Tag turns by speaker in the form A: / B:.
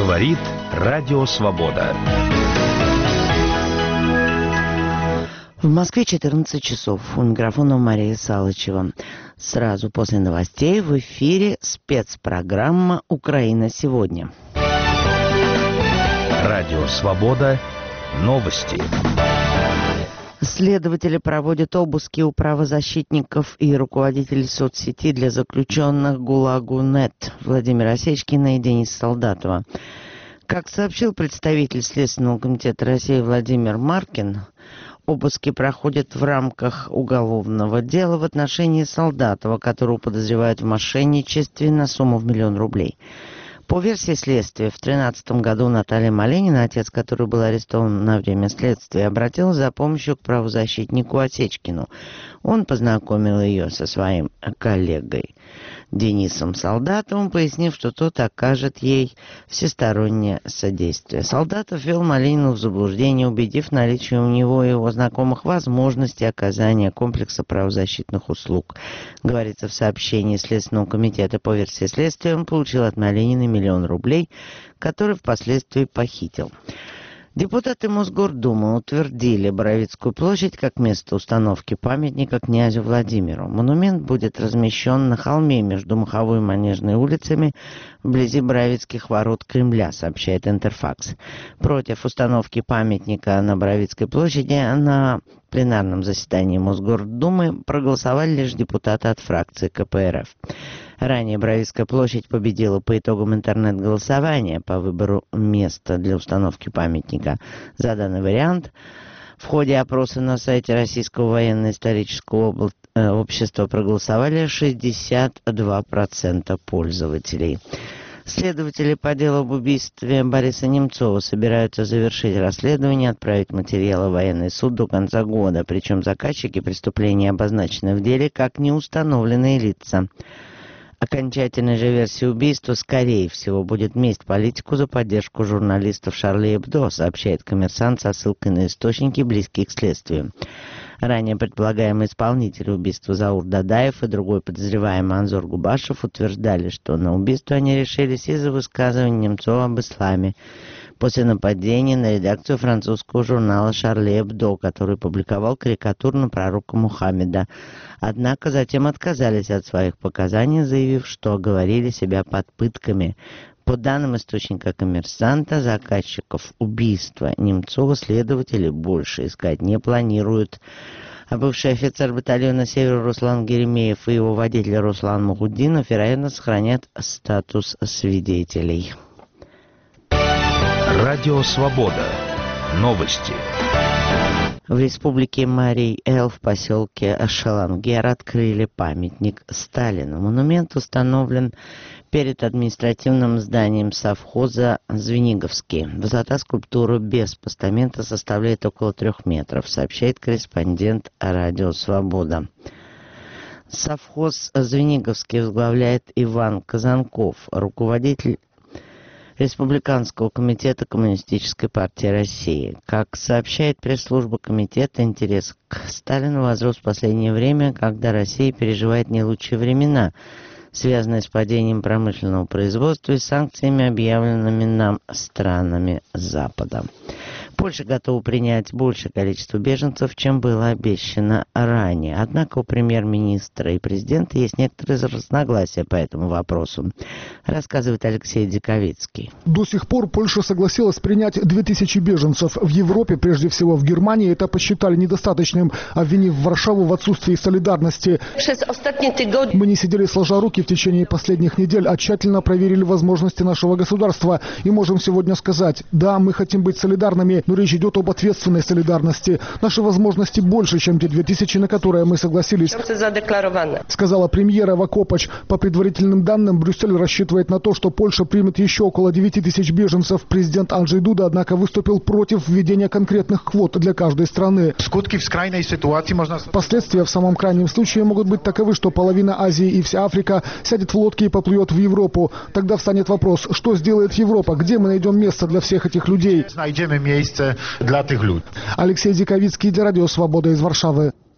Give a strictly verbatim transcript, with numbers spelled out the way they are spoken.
A: Говорит Радио Свобода.
B: В Москве четырнадцать часов. У микрофона Мария Салычева. Сразу после новостей в эфире спецпрограмма «Украина сегодня».
A: Радио Свобода. Новости.
B: Следователи проводят обыски у правозащитников и руководителей соцсети для заключенных ГУЛАГу.нет Владимира Осечкина и Дениса Солдатова. Как сообщил представитель Следственного комитета России Владимир Маркин, обыски проходят в рамках уголовного дела в отношении Солдатова, которого подозревают в мошенничестве на сумму в миллион рублей. По версии следствия, в две тысячи тринадцатом году Наталья Малинина, отец которой был арестован на время следствия, обратилась за помощью к правозащитнику Осечкину. Он познакомил ее со своим коллегой Денисом Солдатовым, пояснив, что тот окажет ей всестороннее содействие. Солдатов ввел Малинину в заблуждение, убедив наличие у него и его знакомых возможности оказания комплекса правозащитных услуг. Говорится в сообщении Следственного комитета. По версии следствия, он получил от Малинина миллион рублей, который впоследствии похитил. Депутаты Мосгордумы утвердили Боровицкую площадь как место установки памятника князю Владимиру. Монумент будет размещен на холме между Маховой и Манежной улицами вблизи Боровицких ворот Кремля, сообщает Интерфакс. Против установки памятника на Боровицкой площади на пленарном заседании Мосгордумы проголосовали лишь депутаты от фракции ка пэ эр эф. Ранее Боровицкая площадь победила по итогам интернет-голосования по выбору места для установки памятника. За данный вариант в ходе опроса на сайте Российского военно-исторического общества проголосовали шестьдесят два процента пользователей. Следователи по делу об убийстве Бориса Немцова собираются завершить расследование и отправить материалы в военный суд до конца года. Причем заказчики преступления обозначены в деле как неустановленные лица. Окончательной же версией убийства, скорее всего, будет месть политику за поддержку журналистов Шарли Эбдо, сообщает «Коммерсант» со ссылкой на источники, близкие к следствию. Ранее предполагаемый исполнитель убийства Заур Дадаев и другой подозреваемый Анзор Губашев утверждали, что на убийство они решились из-за высказываний Немцова об исламе после нападения на редакцию французского журнала «Шарли Эбдо», который публиковал карикатуру на пророка Мухаммеда. Однако затем отказались от своих показаний, заявив, что оговорили себя под пытками. По данным источника «Коммерсанта», заказчиков убийства Немцова следователи больше искать не планируют. А бывший офицер батальона «Север» Руслан Геремеев и его водитель Руслан Мухуддинов, вероятно, сохранят статус свидетелей.
A: Радио Свобода. Новости.
B: В республике Марий-Эл в поселке Шалангер открыли памятник Сталину. Монумент установлен перед административным зданием совхоза Звениговский. Высота скульптуры без постамента составляет около трех метров, сообщает корреспондент Радио Свобода. Совхоз Звениговский возглавляет Иван Казанков, руководитель Республиканского комитета Коммунистической партии России. Как сообщает пресс-служба комитета, интерес к Сталину возрос в последнее время, когда Россия переживает не лучшие времена, связанные с падением промышленного производства и санкциями, объявленными нам странами Запада. Польша готова принять большее количество беженцев, чем было обещано ранее. Однако у премьер-министра и президента есть некоторые разногласия по этому вопросу, рассказывает Алексей Диковицкий.
C: До сих пор Польша согласилась принять две тысячи беженцев. В Европе, прежде всего в Германии, это посчитали недостаточным, обвинив Варшаву в отсутствии солидарности. Мы не сидели сложа руки в течение последних недель, а тщательно проверили возможности нашего государства. И можем сегодня сказать, да, мы хотим быть солидарными, но речь идет об ответственной солидарности. Наши возможности больше, чем те две тысячи, на которые мы согласились, сказала премьера Вакопач. По предварительным данным, Брюссель рассчитывает на то, что Польша примет еще около девяти тысяч беженцев. Президент Анджей Дуда, однако, выступил против введения конкретных квот для каждой страны. Последствия в самом крайнем случае могут быть таковы, что половина Азии и вся Африка сядет в лодки и поплывет в Европу. Тогда встанет вопрос, что сделает Европа, где мы найдем место для всех этих людей.
D: Для tych ludzi.
C: Алексей Диковицкий для Радио Свобода из Варшавы.